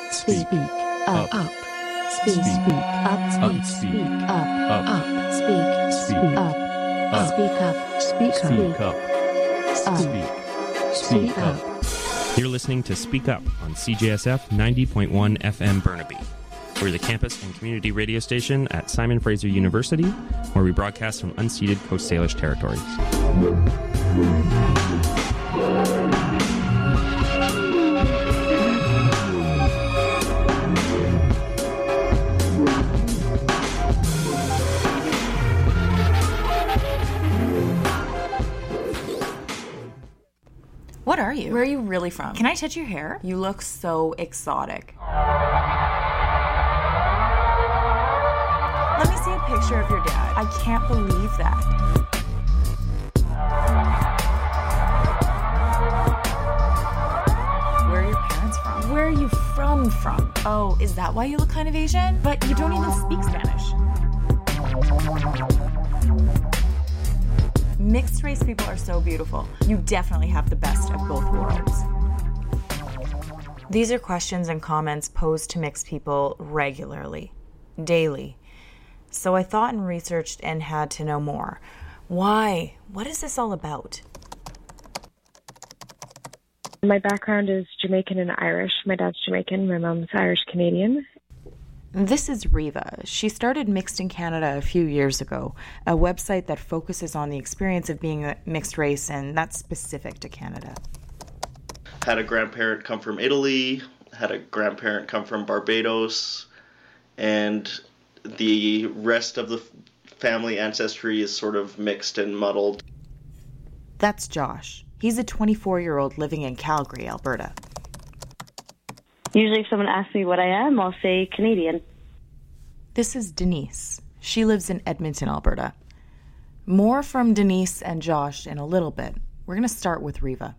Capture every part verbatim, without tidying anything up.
Speak. Up. Up. Speak. Speak. Up. Speak. Speak. Up. Up. Speak. Speak. Up. Up. Speak up. Speak up. Speak up. Speak up. You're listening to Speak Up on C J S F ninety point one F M Burnaby. We're the campus and community radio station at Simon Fraser University, where we broadcast from unceded Coast Salish territories. What are you? Where are you really from? Can I touch your hair? You look so exotic. Let me see a picture of your dad. I can't believe that. Where are your parents from? Where are you from from? Oh, is that why you look kind of Asian? But you don't even speak Spanish. Mixed race people are so beautiful. You definitely have the best of both worlds. These are questions and comments posed to mixed people regularly, daily. So I thought and researched and had to know more. Why? What is this all about? My background is Jamaican and Irish. My dad's Jamaican, my mom's Irish Canadian. This is Riva. She started Mixed in Canada a few years ago, a website that focuses on the experience of being a mixed race, and that's specific to Canada. Had a grandparent come from Italy, had a grandparent come from Barbados, and the rest of the family ancestry is sort of mixed and muddled. That's Josh. He's a twenty-four-year-old living in Calgary, Alberta. Usually if someone asks me what I am, I'll say Canadian. This is Denise. She lives in Edmonton, Alberta. More from Denise and Josh in a little bit. We're going to start with Riva.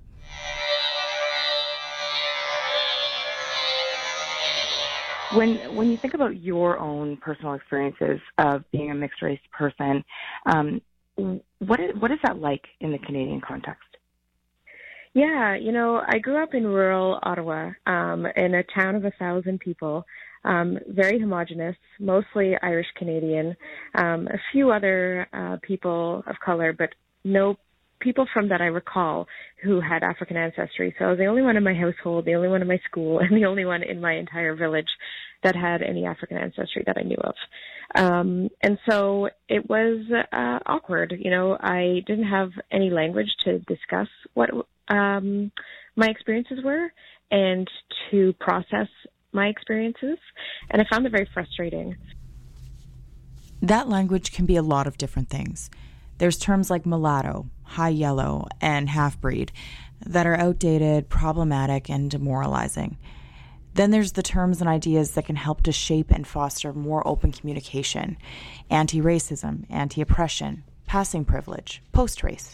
When when you think about your own personal experiences of being a mixed race person, um, what is, what is that like in the Canadian context? Yeah, you know, I grew up in rural Ottawa, um, in a town of a thousand people, um, very homogenous, mostly Irish Canadian, um, a few other uh, people of color, but no people from that I recall who had African ancestry. So I was the only one in my household, the only one in my school, and the only one in my entire village that had any African ancestry that I knew of. Um, and so it was uh, awkward. You know, I didn't have any language to discuss what um, my experiences were and to process my experiences. And I found it very frustrating. That language can be a lot of different things. There's terms like mulatto, high yellow, and half-breed that are outdated, problematic, and demoralizing. Then there's the terms and ideas that can help to shape and foster more open communication: anti-racism, anti-oppression, passing privilege, post-race.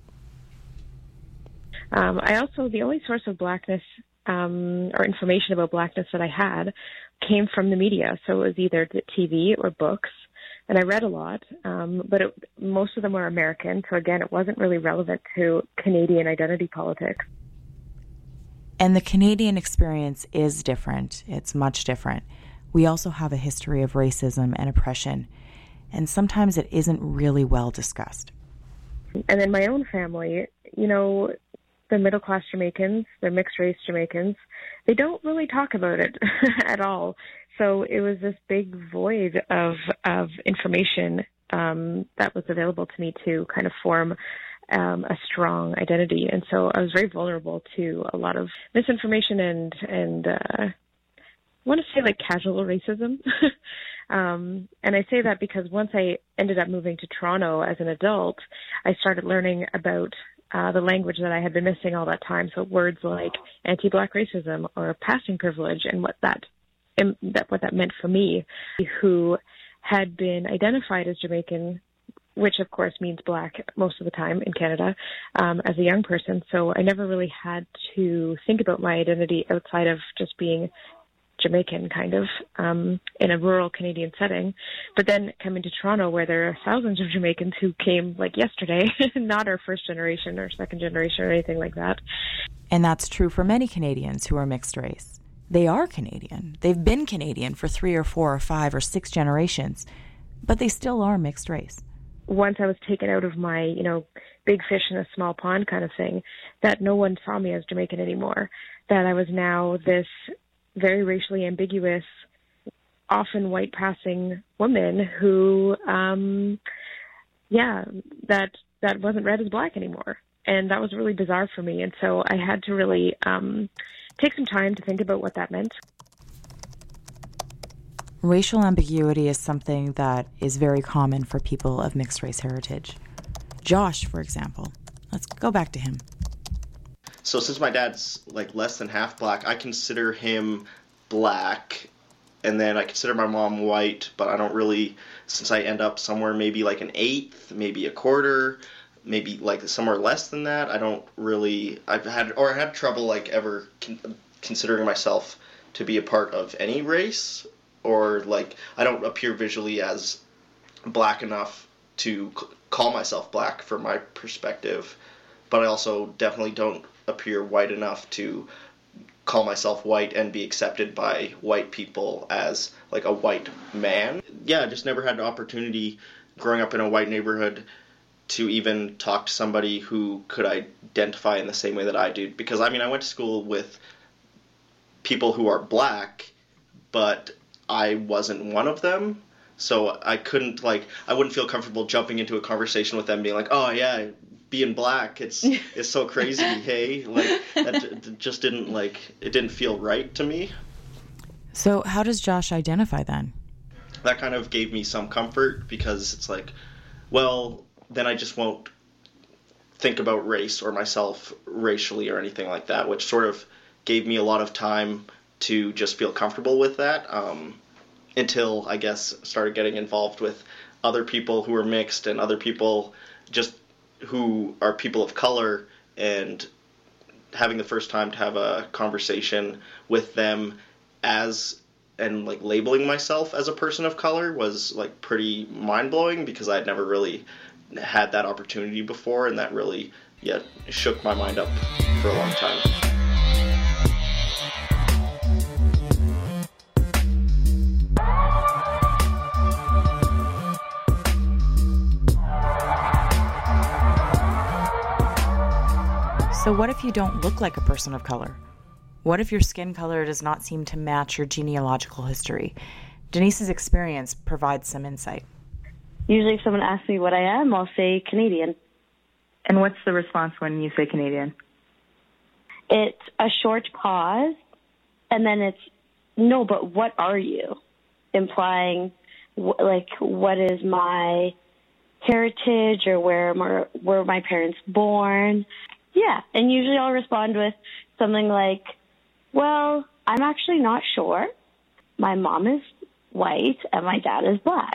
Um, I also, the only source of blackness um, or information about blackness that I had came from the media. So it was either the T V or books. And I read a lot, um, but it, most of them were American. So again, it wasn't really relevant to Canadian identity politics. And the Canadian experience is different. It's much different. We also have a history of racism and oppression, and sometimes it isn't really well discussed. And in my own family, you know, the middle-class Jamaicans, the mixed-race Jamaicans, they don't really talk about it at all. So it was this big void of of information um, that was available to me to kind of form um, a strong identity. And so I was very vulnerable to a lot of misinformation and, and uh, I want to say like casual racism. um, and I say that because once I ended up moving to Toronto as an adult, I started learning about Uh, the language that I had been missing all that time. So words like anti-black racism or passing privilege and what that, that what that meant for me, who had been identified as Jamaican, which of course means black most of the time in Canada, um, as a young person. So I never really had to think about my identity outside of just being Jamaican, kind of, um, in a rural Canadian setting. But then coming to Toronto, where there are thousands of Jamaicans who came like yesterday, not our first generation or second generation or anything like that. And that's true for many Canadians who are mixed race. They are Canadian. They've been Canadian for three or four or five or six generations, but they still are mixed race. Once I was taken out of my, you know, big fish in a small pond kind of thing, that no one saw me as Jamaican anymore, that I was now this very racially ambiguous, often white-passing woman who, um, yeah, that that wasn't read as black anymore. And that was really bizarre for me. And so I had to really um, take some time to think about what that meant. Racial ambiguity is something that is very common for people of mixed race heritage. Josh, for example, let's go back to him. So since my dad's like less than half black, I consider him black, and then I consider my mom white, but I don't really, since I end up somewhere maybe like an eighth, maybe a quarter, maybe like somewhere less than that, I don't really, I've had, or I had trouble like ever con- considering myself to be a part of any race, or like I don't appear visually as black enough to c- call myself black from my perspective, but I also definitely don't appear white enough to call myself white and be accepted by white people as like a white man. Yeah, I just never had an opportunity growing up in a white neighborhood to even talk to somebody who could identify in the same way that I do. Because I mean, I went to school with people who are black, but I wasn't one of them. So I couldn't like, I wouldn't feel comfortable jumping into a conversation with them being like, oh yeah, being black, it's it's so crazy, hey? Like, that d- just didn't like, it didn't feel right to me. So how does Josh identify then? That kind of gave me some comfort because it's like, well, then I just won't think about race or myself racially or anything like that, which sort of gave me a lot of time to just feel comfortable with that. Um, until, I guess, started getting involved with other people who are mixed and other people just who are people of color, and having the first time to have a conversation with them as, and like labeling myself as a person of color was like pretty mind-blowing because I'd never really had that opportunity before, and that really, yeah, shook my mind up for a long time. So what if you don't look like a person of color? What if your skin color does not seem to match your genealogical history? Denise's experience provides some insight. Usually if someone asks me what I am, I'll say Canadian. And what's the response when you say Canadian? It's a short pause, and then it's, no, but what are you? Implying, wh- like, what is my heritage, or where my, were my parents born? Yeah, and usually I'll respond with something like, well, I'm actually not sure. My mom is white and my dad is black.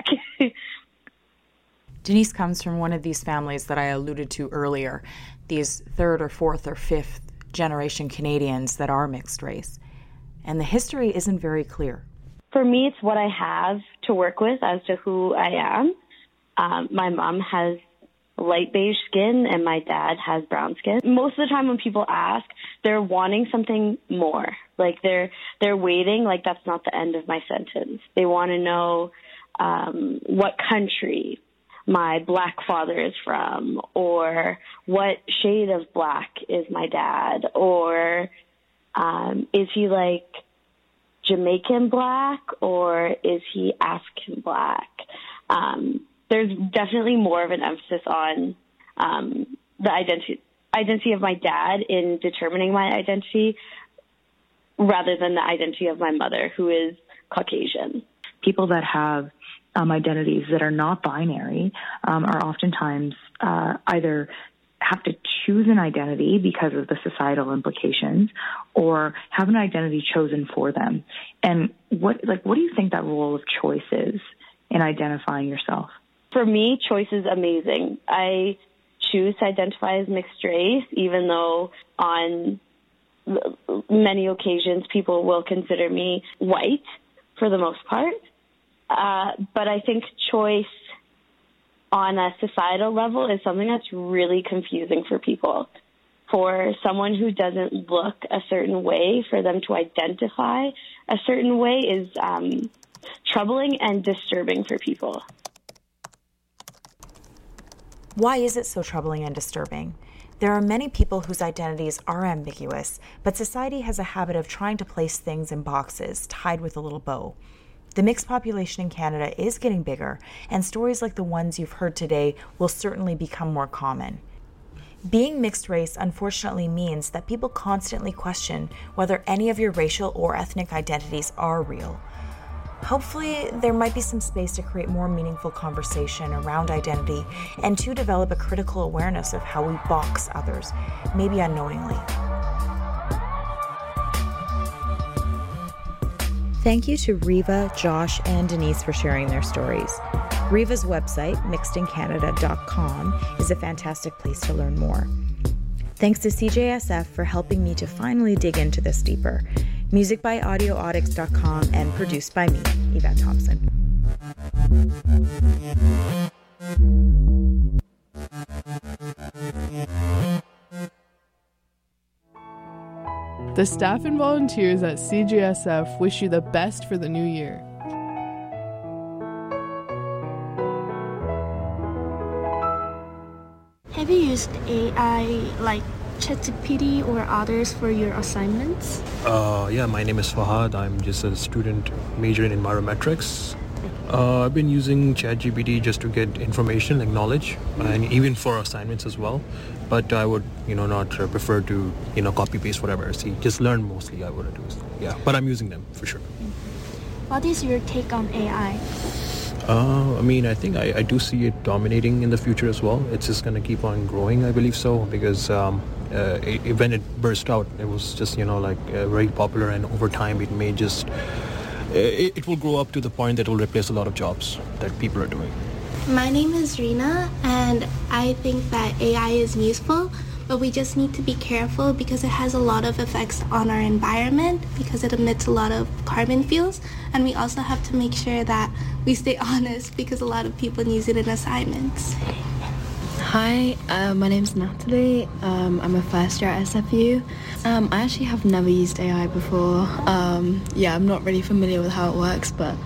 Denise comes from one of these families that I alluded to earlier, these third or fourth or fifth generation Canadians that are mixed race. And the history isn't very clear. For me, it's what I have to work with as to who I am. Um, my mom has light beige skin and my dad has brown skin. Most of the time when people ask, they're wanting something more. Like they're they're waiting, like that's not the end of my sentence. They want to know um, what country my black father is from, or what shade of black is my dad, or um, is he like Jamaican black, or is he African black? Um, there's definitely more of an emphasis on um, the identity identity of my dad in determining my identity rather than the identity of my mother, who is Caucasian. People that have um, identities that are not binary um, are oftentimes uh, either have to choose an identity because of the societal implications, or have an identity chosen for them. And what, like, what do you think that role of choice is in identifying yourself? For me, choice is amazing. I choose to identify as mixed race, even though on many occasions people will consider me white for the most part. Uh, but I think choice on a societal level is something that's really confusing for people. for someone who doesn't look a certain way, for them to identify a certain way is um, troubling and disturbing for people. Why is it so troubling and disturbing? There are many people whose identities are ambiguous, but society has a habit of trying to place things in boxes tied with a little bow. The mixed population in Canada is getting bigger, and stories like the ones you've heard today will certainly become more common. Being mixed race unfortunately means that people constantly question whether any of your racial or ethnic identities are real. Hopefully, there might be some space to create more meaningful conversation around identity and to develop a critical awareness of how we box others, maybe unknowingly. Thank you to Riva, Josh, and Denise for sharing their stories. Riva's website, mixed in canada dot com, is a fantastic place to learn more. Thanks to C J S F for helping me to finally dig into this deeper. Music by audio audix dot com and produced by me, Yvette Thompson. The staff and volunteers at C J S F wish you the best for the new year. Have you used A I like ChatGPT or others for your assignments? Uh, yeah, my name is Fahad. I'm just a student majoring in environmetrics. Uh, I've been using ChatGPT just to get information, like knowledge, and even for assignments as well. But I would, you know, not uh, prefer to, you know, copy paste whatever I see. Just learn mostly. I would do. Yeah, but I'm using them for sure. What is your take on A I? Uh, I mean, I think I, I do see it dominating in the future as well. It's just going to keep on growing, I believe so, because um, uh, it, when it burst out, it was just, you know, like uh, very popular, and over time it may just, it, it will grow up to the point that it will replace a lot of jobs that people are doing. My name is Rina, and I think that A I is useful, but we just need to be careful because it has a lot of effects on our environment because it emits a lot of carbon fuels, and we also have to make sure that we stay honest because a lot of people use it in assignments. Hi, uh, my name's Natalie. Um, I'm a first year at S F U. Um, I actually have never used A I before. Um, yeah, I'm not really familiar with how it works, but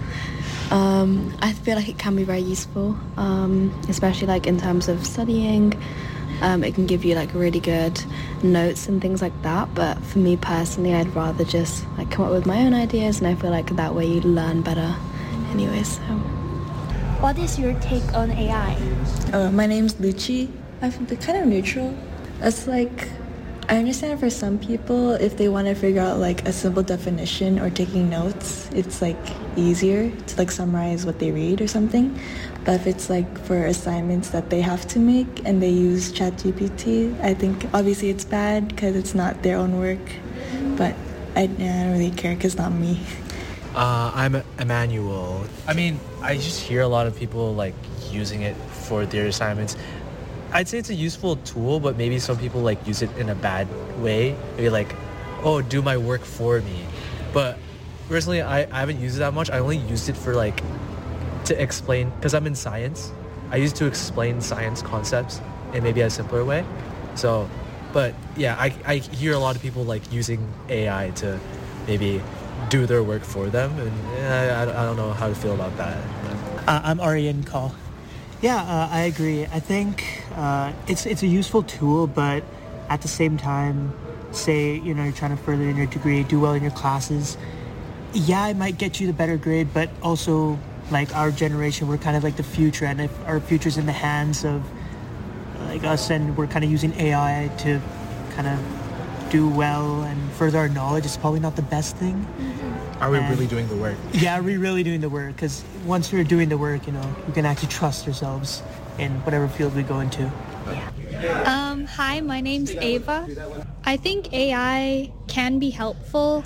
um, I feel like it can be very useful, um, especially like in terms of studying. Um, it can give you like really good notes and things like that, but for me personally, I'd rather just like come up with my own ideas, and I feel like that way you learn better anyways. So. What is your take on A I? Uh, my name's Lucci. I feel kind of neutral. It's like, I understand for some people, if they want to figure out like a simple definition or taking notes, it's like easier to like summarize what they read or something. But if it's like for assignments that they have to make and they use ChatGPT, I think obviously it's bad because it's not their own work. But I, yeah, I don't really care because it's not me. Uh, I'm Emmanuel. I mean, I just hear a lot of people like using it for their assignments. I'd say it's a useful tool, but maybe some people like use it in a bad way. Maybe like, oh, do my work for me. But personally, I, I haven't used it that much. I only used it for like to explain, because I'm in science. I used to explain science concepts in maybe a simpler way. So, but yeah, I, I hear a lot of people like using A I to maybe do their work for them, and I, I don't know how to feel about that. Uh, I'm Arian Call. Yeah, uh, I agree. I think uh, it's it's a useful tool, but at the same time, say, you know, you're trying to further in your degree, do well in your classes. Yeah, it might get you the better grade, but also, like, our generation, we're kind of like the future, and if our future's in the hands of, like, us, and we're kind of using A I to kind of do well and further our knowledge, it's probably not the best thing. Mm-hmm. Are we and, really doing the work? Yeah, are we really doing the work? Because once we're doing the work, you know, we can actually trust ourselves in whatever field we go into. Yeah. Um, hi, my name's Ava. I think A I can be helpful.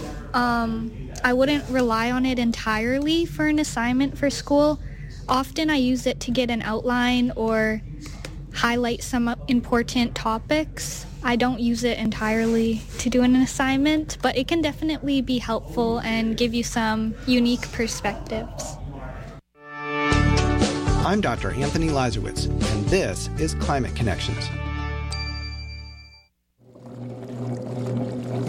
Um, I wouldn't rely on it entirely for an assignment for school. Often I use it to get an outline or highlight some important topics. I don't use it entirely to do an assignment, but it can definitely be helpful and give you some unique perspectives. I'm Doctor Anthony Lazarowitz, and this is Climate Connections.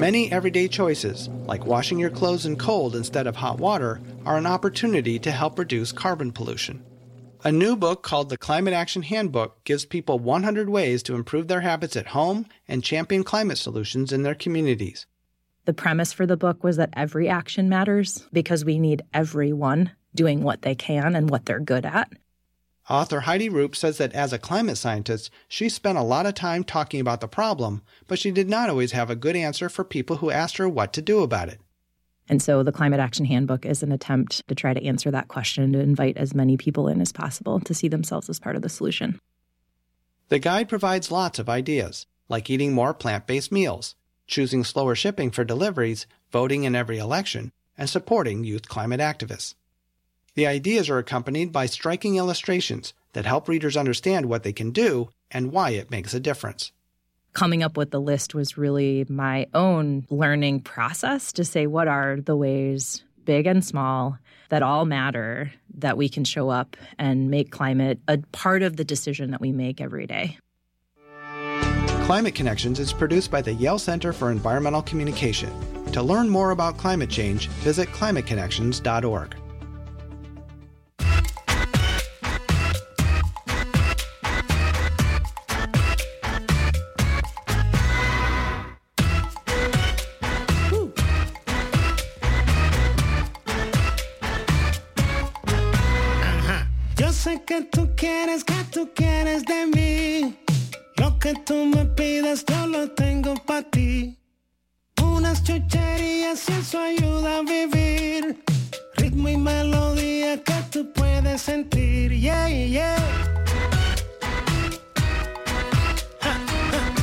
Many everyday choices, like washing your clothes in cold instead of hot water, are an opportunity to help reduce carbon pollution. A new book called The Climate Action Handbook gives people one hundred ways to improve their habits at home and champion climate solutions in their communities. The premise for the book was that every action matters because we need everyone doing what they can and what they're good at. Author Heidi Roop says that as a climate scientist, she spent a lot of time talking about the problem, but she did not always have a good answer for people who asked her what to do about it. And so the Climate Action Handbook is an attempt to try to answer that question, to invite as many people in as possible to see themselves as part of the solution. The guide provides lots of ideas, like eating more plant-based meals, choosing slower shipping for deliveries, voting in every election, and supporting youth climate activists. The ideas are accompanied by striking illustrations that help readers understand what they can do and why it makes a difference. Coming up with the list was really my own learning process to say what are the ways, big and small, that all matter, that we can show up and make climate a part of the decision that we make every day. Climate Connections is produced by the Yale Center for Environmental Communication. To learn more about climate change, visit climate connections dot org. Sé que tú quieres, que tú quieres de mí. Lo que tú me pidas, yo lo tengo para ti. Unas chucherías y eso ayuda a vivir. Ritmo y melodía que tú puedes sentir. Yeah, yeah. Ja, ja.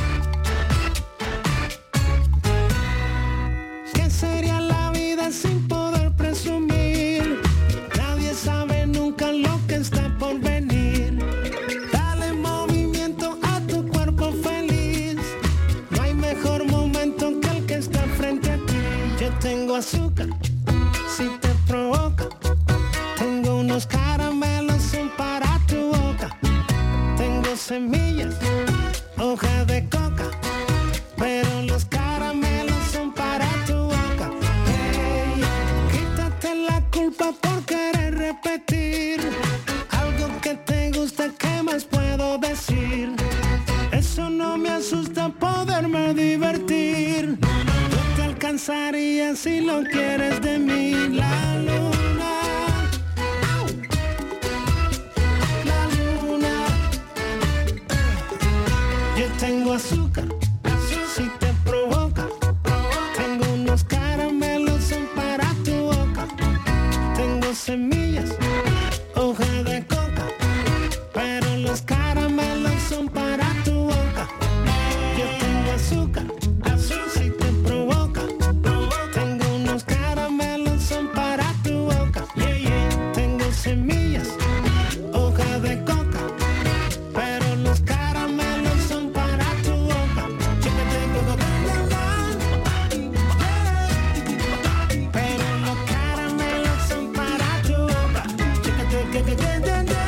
¿Qué sería la vida sin poder presumir? Nadie sabe nunca lo que está por venir. Dale movimiento a tu cuerpo feliz. No hay mejor momento que el que está frente a ti. Yo tengo azúcar, si te provoca. Tengo unos caramelos, son para tu boca. Tengo semillas, hoja de coca. Pero los caramelos son para tu boca. Hey, quítate la culpa por querer repetir. Que te gusta, ¿qué más puedo decir? Eso no me asusta poderme divertir. Yo te alcanzaría si lo quieres de mí. La luna, la luna. Yo tengo azúcar, si te provoca. Tengo unos caramelos, son para tu boca. Tengo semillas, hoja de coca. Pero los caramelos son para tu boca. Yo tengo azúcar, azúcar si te provoca. Tengo unos caramelos, son para tu boca. Yeah, yeah. Tengo semillas, hoja de coca. Pero los caramelos son para tu boca. Yo que tengo pero los caramelos son para tu boca. Yo que te que que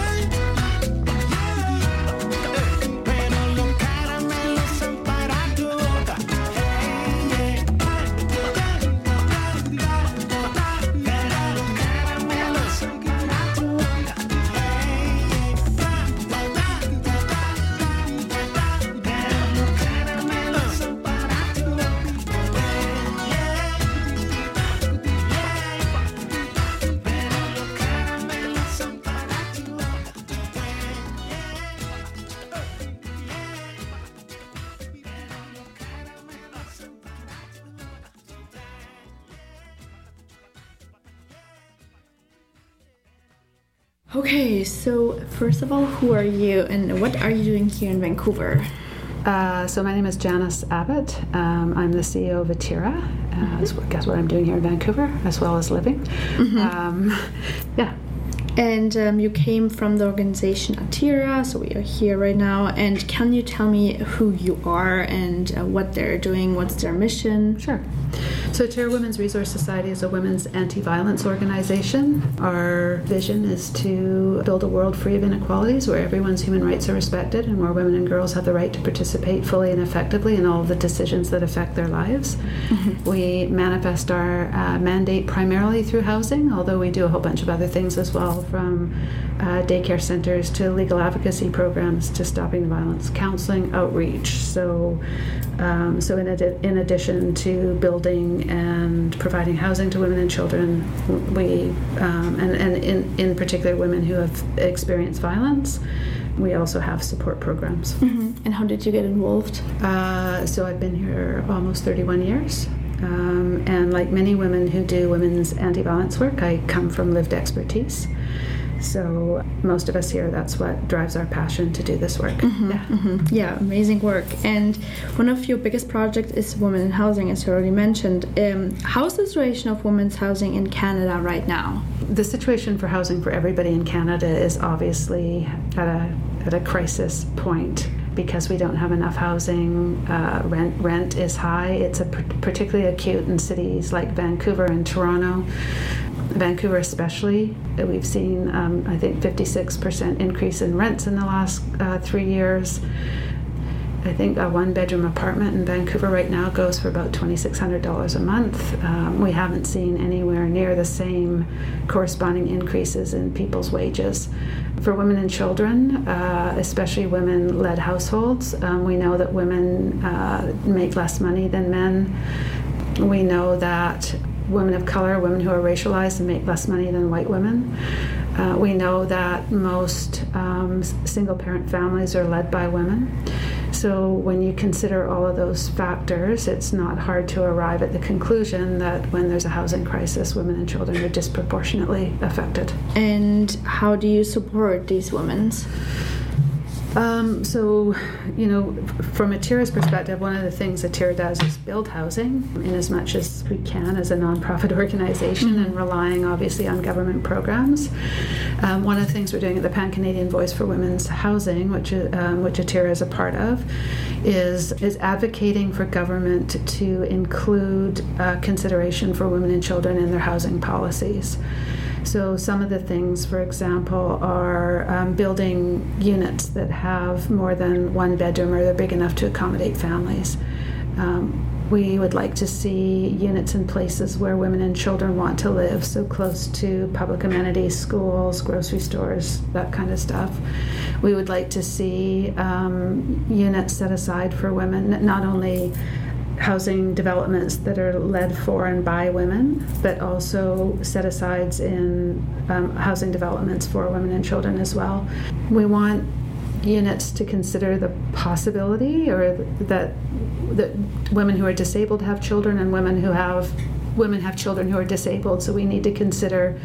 Okay, so first of all, who are you and what are you doing here in Vancouver? Uh, so my name is Janice Abbott. Um, I'm the C E O of Atira. Uh, mm-hmm. That's what, guess what I'm doing here in Vancouver, as well as living. Mm-hmm. Um, yeah. And um, you came from the organization Atira, so we are here right now. And can you tell me who you are and uh, what they're doing? What's their mission? Sure. So Tara Women's Resource Society is a women's anti-violence organization. Our vision is to build a world free of inequalities where everyone's human rights are respected and where women and girls have the right to participate fully and effectively in all of the decisions that affect their lives. Mm-hmm. We manifest our uh, mandate primarily through housing, although we do a whole bunch of other things as well, from uh, daycare centers to legal advocacy programs to stopping violence, counseling, outreach. So Um, so in, adi- in addition to building and providing housing to women and children, we, um, and, and in, in particular women who have experienced violence, we also have support programs. Mm-hmm. And how did you get involved? Uh, so I've been here almost thirty-one years. Um, and like many women who do women's anti-violence work, I come from lived expertise. So most of us here, that's what drives our passion to do this work. Mm-hmm, yeah. Mm-hmm. yeah, amazing work. And one of your biggest projects is Women in Housing, as you already mentioned. Um, how's the situation of women's housing in Canada right now? The situation for housing for everybody in Canada is obviously at a at a crisis point, because we don't have enough housing. Uh, rent rent is high. It's a particularly acute in cities like Vancouver and Toronto. Vancouver especially, we've seen, um, I think, fifty-six percent increase in rents in the last uh, three years. I think a one-bedroom apartment in Vancouver right now goes for about twenty-six hundred dollars a month. Um, we haven't seen anywhere near the same corresponding increases in people's wages. For women and children, uh, especially women-led households, um, we know that women uh, make less money than men. We know that women of color, women who are racialized, and make less money than white women. Uh, we know that most um, single-parent families are led by women. So when you consider all of those factors, it's not hard to arrive at the conclusion that when there's a housing crisis, women and children are disproportionately affected. And how do you support these women? Um, so, you know, from Atira's perspective, one of the things Atira does is build housing in as much as we can as a nonprofit organization, mm-hmm. and relying obviously on government programs. Um, one of the things we're doing at the Pan-Canadian Voice for Women's Housing, which um, which Atira is a part of, is is advocating for government to include uh, consideration for women and children in their housing policies. So some of the things, for example, are um, building units that have more than one bedroom or they're big enough to accommodate families. Um, we would like to see units in places where women and children want to live, so close to public amenities, schools, grocery stores, that kind of stuff. We would like to see um, units set aside for women, not only housing developments that are led for and by women, but also set-asides in um, housing developments for women and children as well. We want units to consider the possibility, or that that women who are disabled have children, and women who have women have children who are disabled. So we need to consider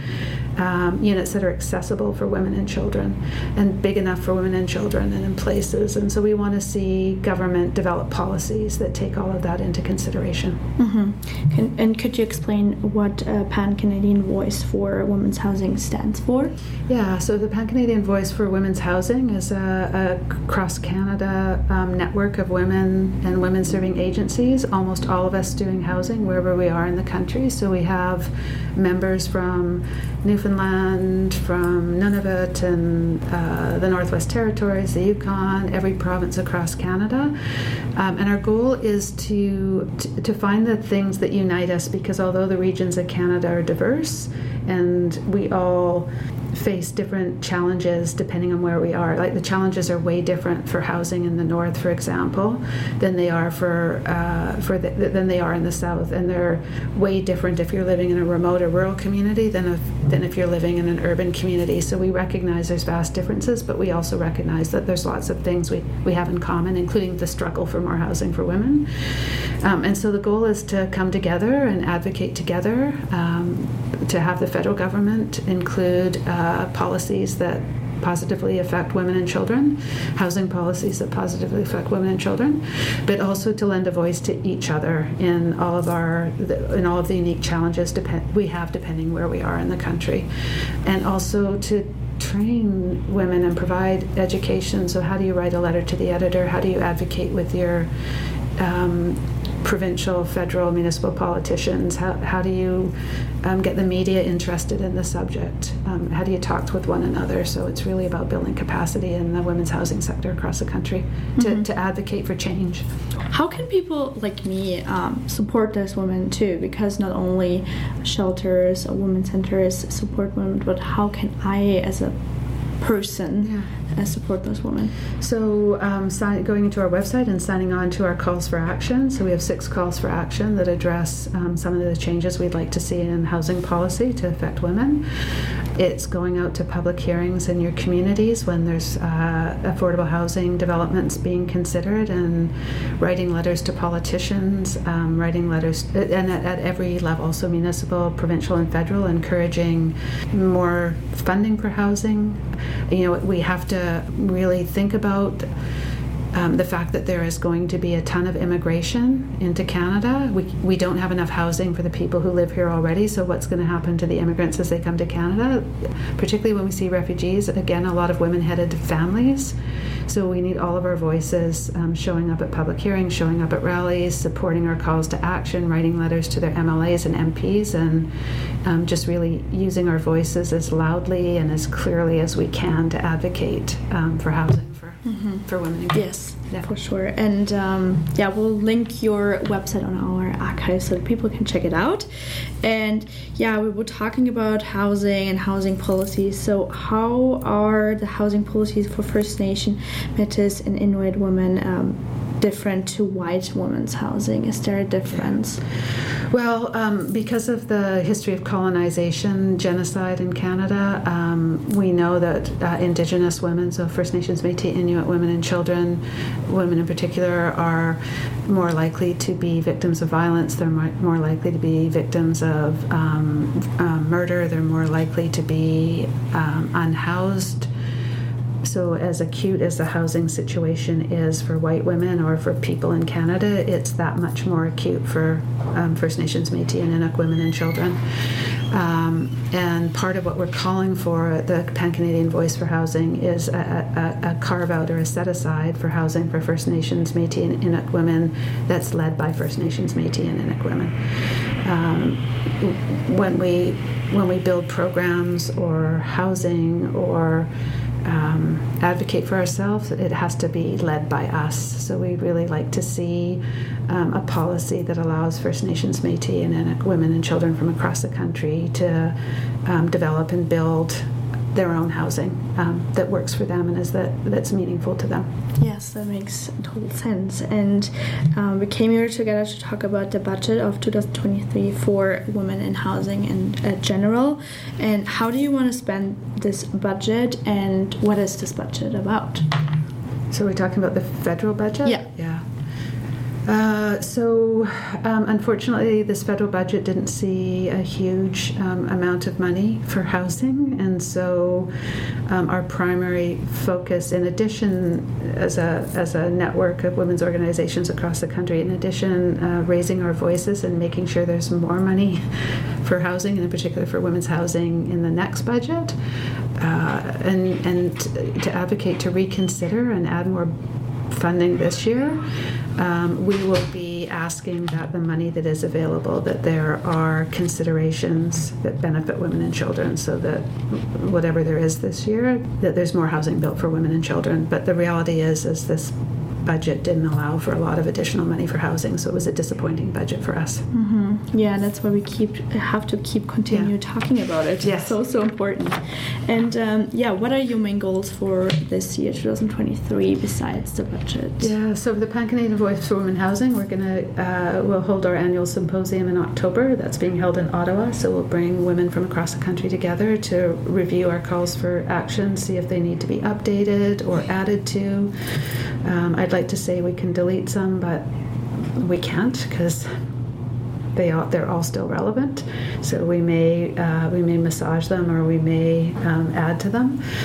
um, units that are accessible for women and children, and big enough for women and children, and in places. And so we want to see government develop policies that take all of that into consideration. Mm-hmm. Can, and could you explain what uh, Pan-Canadian Voice for Women's Housing stands for? Yeah, so the Pan-Canadian Voice for Women's Housing is a, a cross-Canada um, network of women and women-serving agencies, almost all of us doing housing wherever we are in the country. So we have members from Newfoundland, from Nunavut, and uh, the Northwest Territories, the Yukon, every province across Canada. Um, and our goal is to, to to find the things that unite us, because although the regions of Canada are diverse and we all face different challenges depending on where we are. Like the challenges are way different for housing in the north, for example, than they are for uh, for the, than they are in the south, and they're way different if you're living in a remote or rural community than if than if you're living in an urban community. So we recognize there's vast differences, but we also recognize that there's lots of things we, we have in common, including the struggle for more housing for women. Um, and so the goal is to come together and advocate together, um, to have the federal government include uh, policies that positively affect women and children, housing policies that positively affect women and children, but also to lend a voice to each other in all of our in all of the unique challenges depend, we have depending where we are in the country, and also to train women and provide education. So how do you write a letter to the editor? How do you advocate with your um, provincial, federal, municipal politicians? How, how do you um, get the media interested in the subject? Um, how do you talk with one another? So it's really about building capacity in the women's housing sector across the country to, Mhm. to advocate for change. How can people like me um, support those women too? Because not only shelters or women's centers support women, but how can I as a person uh, support those women? So um, sign, going into our website and signing on to our calls for action. So we have six calls for action that address um, some of the changes we'd like to see in housing policy to affect women. It's going out to public hearings in your communities when there's uh, affordable housing developments being considered, and writing letters to politicians, um, writing letters and at, at every level, so municipal, provincial, and federal, encouraging more funding for housing. You know, we have to really think about Um, the fact that there is going to be a ton of immigration into Canada. We, we don't have enough housing for the people who live here already, so what's going to happen to the immigrants as they come to Canada? Particularly when we see refugees, again, a lot of women-headed families. So we need all of our voices um, showing up at public hearings, showing up at rallies, supporting our calls to action, writing letters to their M L As and M Ps, and um, just really using our voices as loudly and as clearly as we can to advocate um, for housing. Mm-hmm. For women and kids. Yes, yeah. For sure. And um, yeah, we'll link your website on our archive so that people can check it out. And yeah, we were talking about housing and housing policies. So how are the housing policies for First Nation, Métis, and Inuit women um, different to white women's housing? Is there a difference? Well, um, because of the history of colonization, genocide in Canada, um, we know that uh, Indigenous women, so First Nations, Métis, Inuit women and children, women in particular, are more likely to be victims of violence. They're more, more likely to be victims of um, uh, murder. They're more likely to be um, unhoused. So as acute as the housing situation is for white women or for people in Canada, it's that much more acute for um, First Nations, Métis, and Inuk women and children. Um, and part of what we're calling for at the Pan-Canadian Voice for Housing is a, a, a carve-out or a set-aside for housing for First Nations, Métis, and Inuk women that's led by First Nations, Métis, and Inuk women. Um, when we when we build programs or housing or Um, advocate for ourselves, it has to be led by us. So we really like to see um, a policy that allows First Nations, Métis, and Inuk women and children from across the country to um, develop and build their own housing um, that works for them and is that that's meaningful to them. Yes, that makes total sense. And um, we came here together to talk about the budget of two thousand twenty-three for women in housing in uh, general. And how do you want to spend this budget, and what is this budget about? So we're talking about the federal budget? Yeah. Yeah. Uh, so, um, unfortunately, this federal budget didn't see a huge um, amount of money for housing, and so um, our primary focus, in addition, as a as a network of women's organizations across the country, in addition, uh, raising our voices and making sure there's more money for housing, and in particular for women's housing in the next budget, uh, and and to advocate to reconsider and add more funding this year. Um, we will be asking that the money that is available, that there are considerations that benefit women and children, so that whatever there is this year, that there's more housing built for women and children. But the reality is, is this budget didn't allow for a lot of additional money for housing, so it was a disappointing budget for us. Mm-hmm. Yeah, that's why we keep have to keep continue yeah. talking about it. Yes. It's so, so important. And um, yeah, what are your main goals for this year, twenty twenty-three, besides the budget? Yeah, so for the Pan-Canadian Voice for Women Housing, we're going to, uh, we'll hold our annual symposium in October. That's being held in Ottawa, so we'll bring women from across the country together to review our calls for action, see if they need to be updated or added to. Um, I'd like to say we can delete some, but we can't because they are they're all still relevant. So we may uh, we may massage them or we may um, add to them.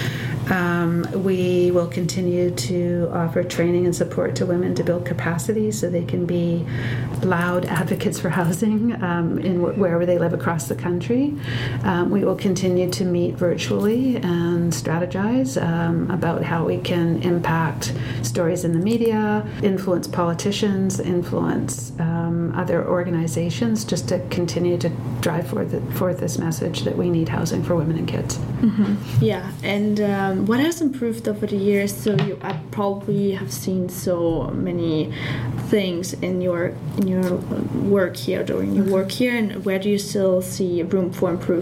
Um, we will continue to offer training and support to women to build capacity so they can be loud advocates for housing um, in wh- wherever they live across the country. Um, we will continue to meet virtually and strategize um, about how we can impact stories in the media, influence politicians, influence um, other organizations, just to continue to drive forth, forth this message that we need housing for women and kids. Mm-hmm. Yeah, and um, what has improved over the years? So you I probably have seen so many things in your in your work here, during your work here, and where do you still see room for improvement?